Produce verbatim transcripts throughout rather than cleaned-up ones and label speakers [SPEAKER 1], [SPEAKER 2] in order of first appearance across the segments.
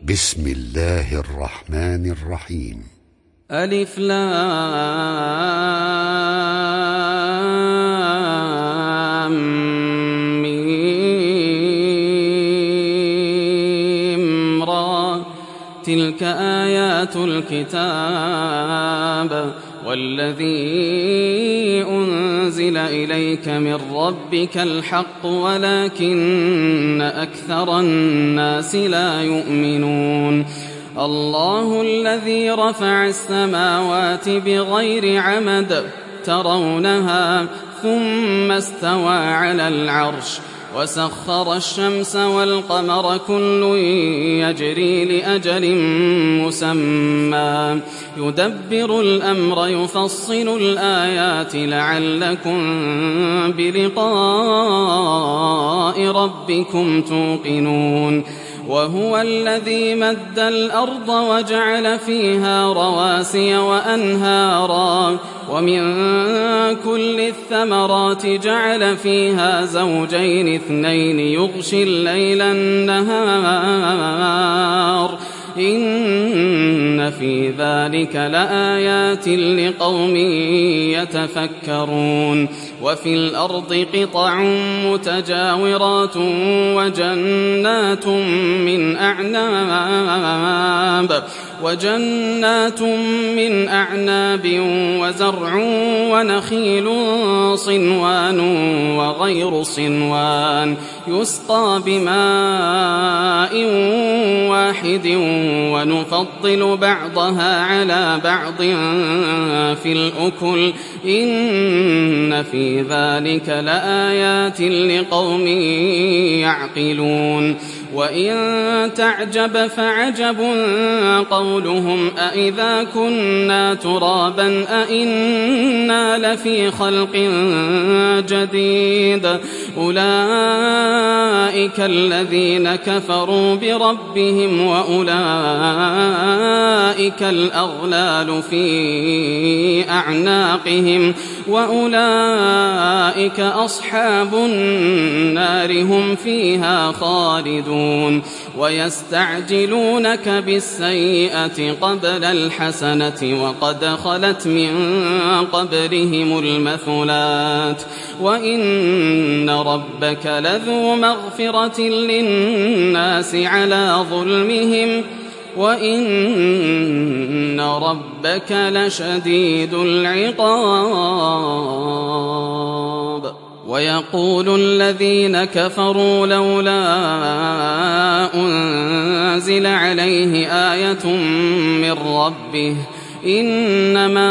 [SPEAKER 1] بسم الله الرحمن الرحيم.
[SPEAKER 2] ألف لام ميم را، تلك آيات الكتاب والذي أنزل إليك من ربك الحق ولكن أكثر الناس لا يؤمنون. الله الذي رفع السماوات بغير عمد ترونها ثم استوى على العرش وسخر الشمس والقمر كل يجري لأجل مسمى يدبر الأمر يفصل الآيات لعلكم بلقاء ربكم توقنون. وهو الذي مد الأرض وجعل فيها رواسي وأنهارا ومن كل الثمرات جعل فيها زوجين اثنين يغشي الليل النهار إن في ذلك لآيات لقوم يتفكرون. وفي الأرض قطع متجاورات وجنات من أعناب وجنات من أعناب وزرع ونخيل صنوان وغير صنوان يسقى بماء واحد ونفضل بعضها على بعض في الأكل إن في ذلك لآيات لقوم يعقلون. وإن تعجب فعجب قولهم أإذا كنا ترابا أإنا لفي خلق جديد أولئك الذين كفروا بربهم وأولئك الأغلال في أعناقهم وأولئك أصحاب النار هم فيها خالدون. ويستعجلونك بالسيئة قبل الحسنة وقد خلت من قبلهم المثلات وإن ربك لذو مغفرة للناس على ظلمهم وإن ربك لشديد العقاب. ويقول الذين كفروا لولا أنزل عليه آية من ربه إنما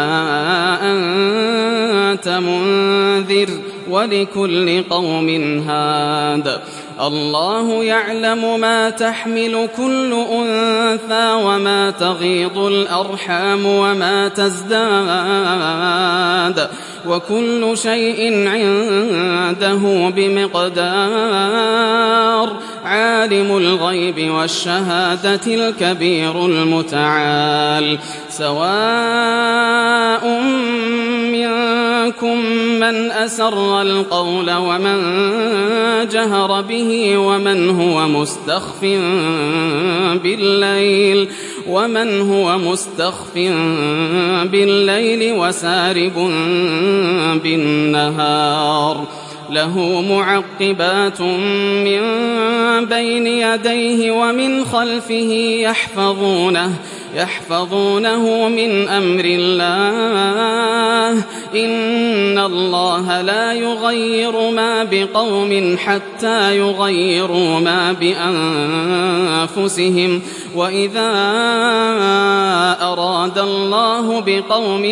[SPEAKER 2] أنت منذر ولكل قوم هاد الله يعلم ما تحمل كل أنثى وما تغيض الأرحام وما تزداد وكل شيء عنده بمقدار. عالم الغيب والشهادة الكبير المتعال. سواء منكم من أسر القول ومن جهر به ومن هو مستخف بالليل ومن هو مستخف بالليل وسارب بالنهار. له معقبات من بين يديه ومن خلفه يحفظونه يحفظونه من أمر الله إن الله لا يغير ما بقوم حتى يغيروا ما بأنفسهم وإذا أراد الله بقوم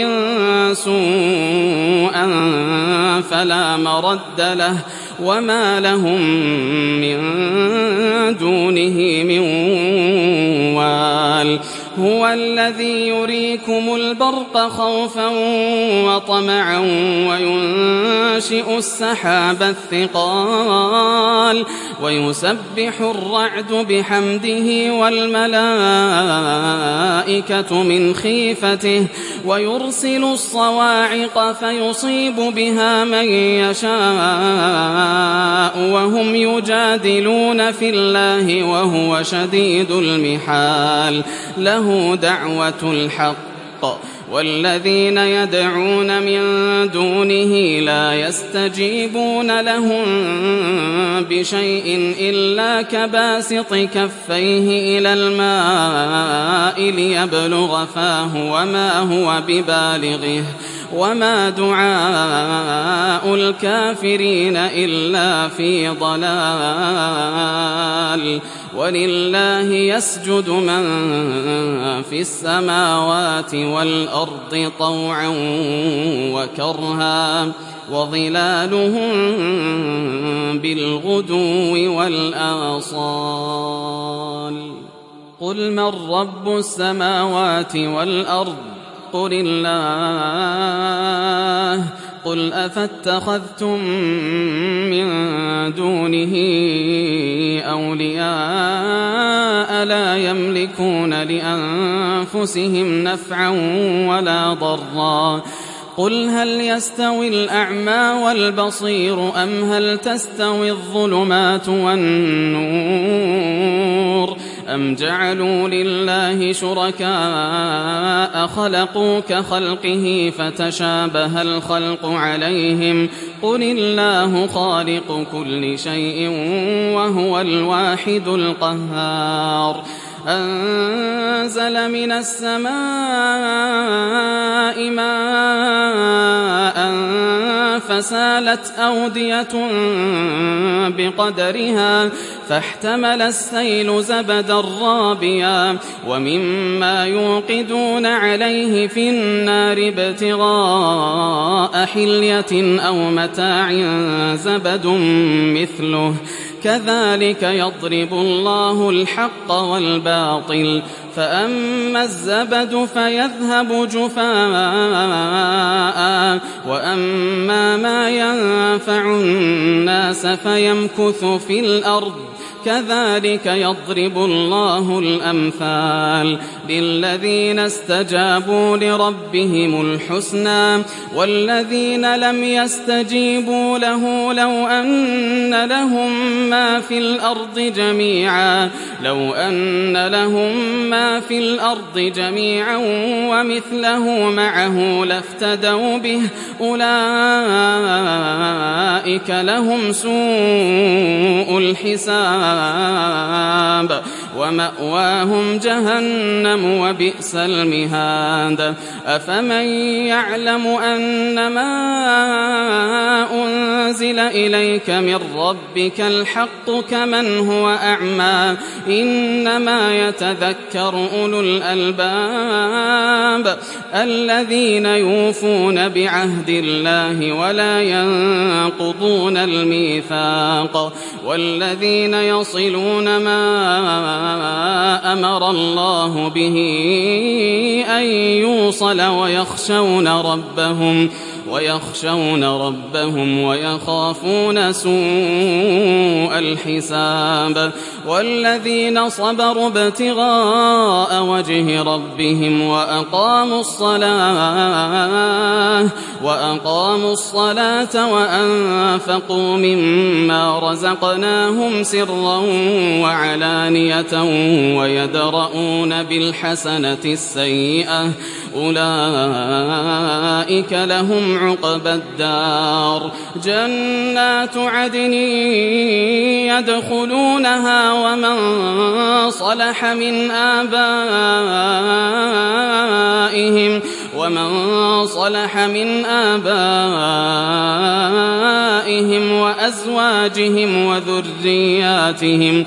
[SPEAKER 2] سوءا فلا مرد له وما لهم من دونه من وال. هو الذي يريكم البرق خوفا وطمعا وينشئ السحاب الثقال ويسبح الرعد بحمده والملائكة من خيفته ويرسل الصواعق فيصيب بها من يشاء وهم يجادلون في الله وهو شديد المحال له دعوة الحق والذين يدعون من دونه لا يستجيبون لهم بشيء إلا كباسط كفيه إلى الماء ليبلغ فاه وما هو ببالغه وما دعاء الكافرين إلا في ضلال ولله يسجد من في السماوات والأرض طوعا وكرها وظلالهم بالغدو والآصال قل من رب السماوات والأرض قل الله قل أفاتخذتم من دونه أولياء لا يملكون لأنفسهم نفعا ولا ضرا قل هل يستوي الأعمى والبصير أم هل تستوي الظلمات والنور أم جعلوا لله شركاء خلقوا كخلقه فتشابه الخلق عليهم قل الله خالق كل شيء وهو الواحد القهار أنزل من السماء ماء فسالت أودية بقدرها فاحتمل السيل زبدا رابيا ومما يوقدون عليه في النار ابتغاء حلية أو متاع زبد مثله كذلك يضرب الله الحق والباطل فأما الزبد فيذهب جفاء وأما ما ينفع الناس فيمكث في الأرض كذلك يضرب الله الأمثال للذين استجابوا لربهم الحسنى والذين لم يستجيبوا له لو أن لهم ما في الأرض جميعا لو أن لهم ما في الأرض جميعا ومثله معه لافتدوا به أولئك لهم سوء الحساب ومأواهم جهنم وبئس المهاد أفمن يعلم أنما أنزل إليك من ربك الحق كمن هو أعمى إنما يتذكر أولو الألباب الذين يوفون بعهد الله ولا ينقضون الميثاق والذين يصلون ما أمر الله به أن يوصل ويخشون ربهم ويخشون ربهم ويخافون سوء الحساب والذين صبروا ابتغاء وجه ربهم وأقاموا الصلاة وأقاموا الصلاة وأنفقوا مما رزقناهم سرا وعلانية ويدرؤون بالحسنة السيئة أولئك لهم عقبى الدار جنات عدن يدخلونها ومن صلح من آبائهم ومن صلح من آبائهم وأزواجهم وذرياتهم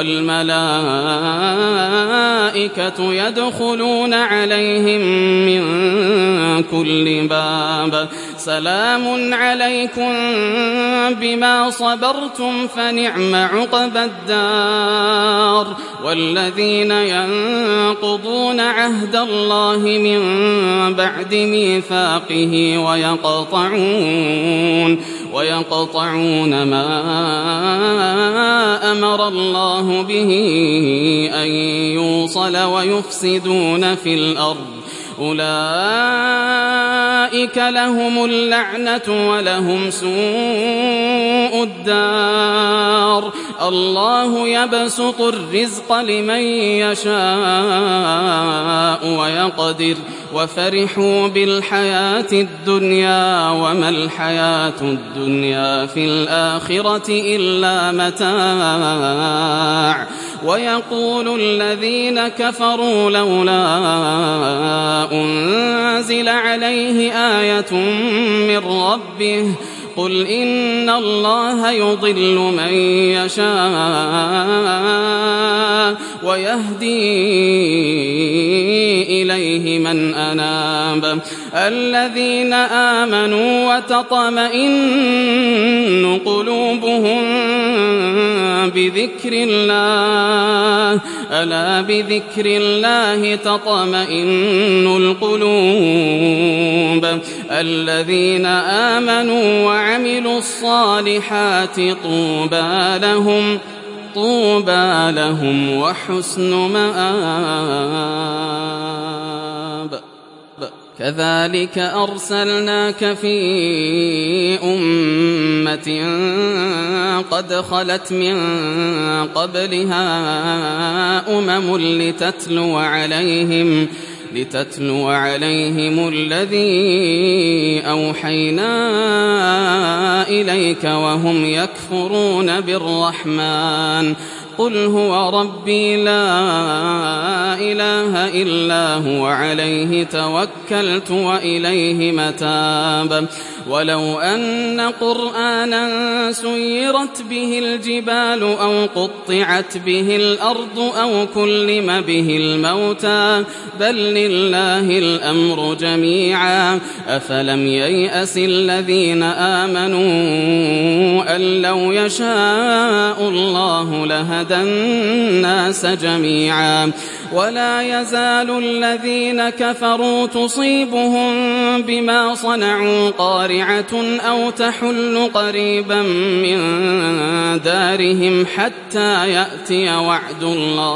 [SPEAKER 2] والملائكة يدخلون عليهم من كل باب سلام عليكم بما صبرتم فنعم عقبى الدار. والذين ينقضون عهد الله من بعد ميثاقه ويقطعون ويقطعون ما أمر الله به أن يوصل ويفسدون في الأرض أولئك لهم اللعنة ولهم سوء الدار. الله يبسط الرزق لمن يشاء ويقدر وفرحوا بالحياة الدنيا وما الحياة الدنيا في الآخرة إلا متاع. ويقول الذين كفروا لولا أنزل عليه آية من ربه قل إن الله يضل من يشاء ويهدي إليه من أناب. الذين آمنوا وتطمئن قلوبهم بذكر الله ألا بذكر الله تطمئن القلوب. الذين آمنوا وعملوا الصالحات طوبى لهم طوبى لهم وحسن مآب. كذلك أرسلناك في أمة قد خلت من قبلها أمم لتتلو عليهم لتتلو عليهم الذي أوحينا إليك وهم يكفرون بالرحمن قل هو ربي لا إله إلا هو عليه توكلت وإليه متاب. ولو أن قرآنا سيرت به الجبال أو قطعت به الأرض أو كلم به الموتى بل لله الأمر جميعا أفلم ييأس الذين آمنوا أن لو يشاء الله لهدى الناس جميعا. ولا يزال الذين كفروا تصيبهم بما صنعوا قارعة أو تحل قريبا من دارهم حتى يأتي وعد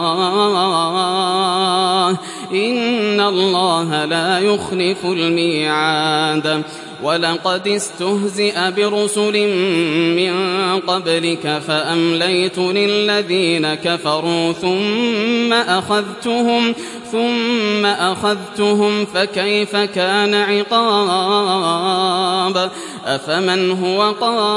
[SPEAKER 2] الله إن الله لا يخلف الميعاد. ولقد استهزئ برسل من قبلك فأمليت للذين كفروا ثم أخذتهم ثم أخذتهم فكيف كان عقاب. أفمن هو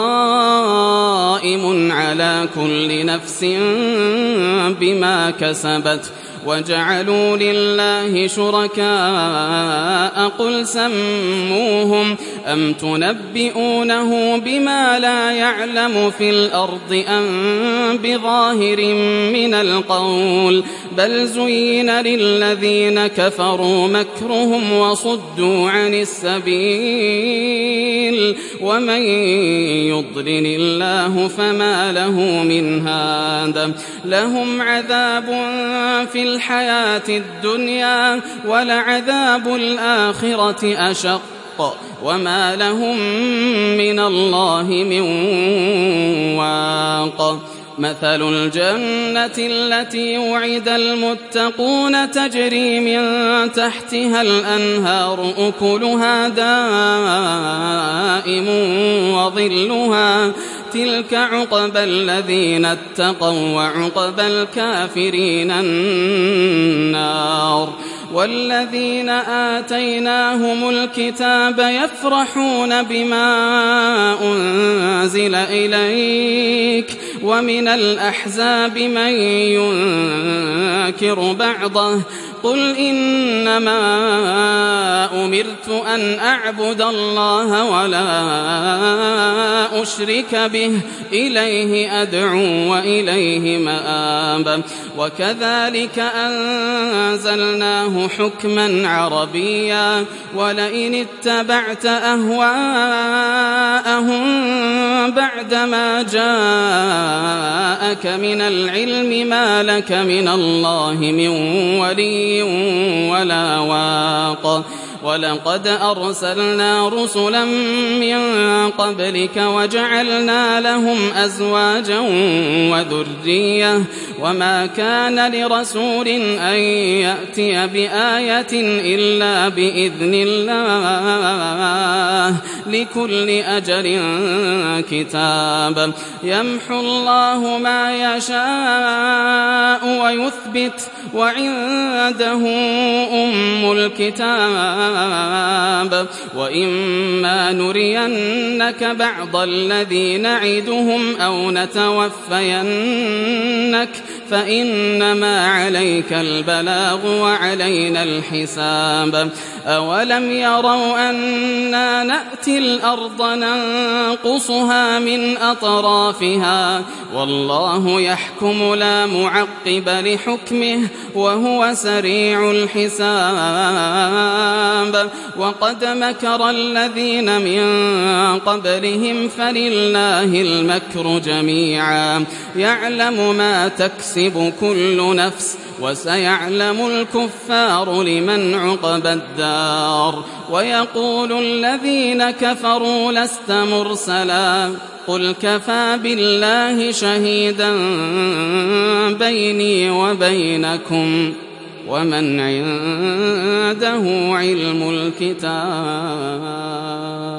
[SPEAKER 2] قائم على كل نفس بما كسبت وجعلوا لله شركاء قل سموهم أم تنبئونه بما لا يعلم في الأرض أم بظاهر من القول بل زين للذين كفروا مكرهم وصدوا عن السبيل ومن يضلل الله فما له من هاد. لهم عذاب في الحياة الدنيا ولعذاب الآخرة أشق وما لهم من الله من واق. مثل الجنة التي وعد المتقون تجري من تحتها الأنهار أكلها دائم وظلها تلك عقبى الذين اتقوا وعقبى الكافرين النار. والذين آتيناهم الكتاب يفرحون بما أنزل إليك ومن الأحزاب من ينكر بعضه قل إنما أمرت أن أعبد الله ولا أشرك به إليه أدعو وإليه مآب وكذلك أنزلناه حكما عربيا ولئن اتبعت أهواءهم بعدما جاءك من العلم ما لك من الله من ولي ولا واق ولقد أرسلنا رسلا من قبلك وجعلنا لهم أزواجا وذرية وما كان لرسول أن يأتي بآية إلا بإذن الله لكل أجل كتاب يمحو الله ما يشاء ويثبت وعنده أم الكتاب وإما نرينك بعض الذي نعدهم أو نتوفينك فإنما عليك البلاغ وعلينا الحساب أولم يروا أنا نأتي الأرض ننقصها من أطرافها والله يحكم لا معقب لحكمه وهو سريع الحساب وقد مكر الذين من قبلهم فلله المكر جميعا يعلم ما تكسب كل نفس وسيعلم الكفار لمن عقبى الدار ويقول الذين كفروا لست مرسلا قل كفى بالله شهيدا بيني وبينكم ومن عنده علم الكتاب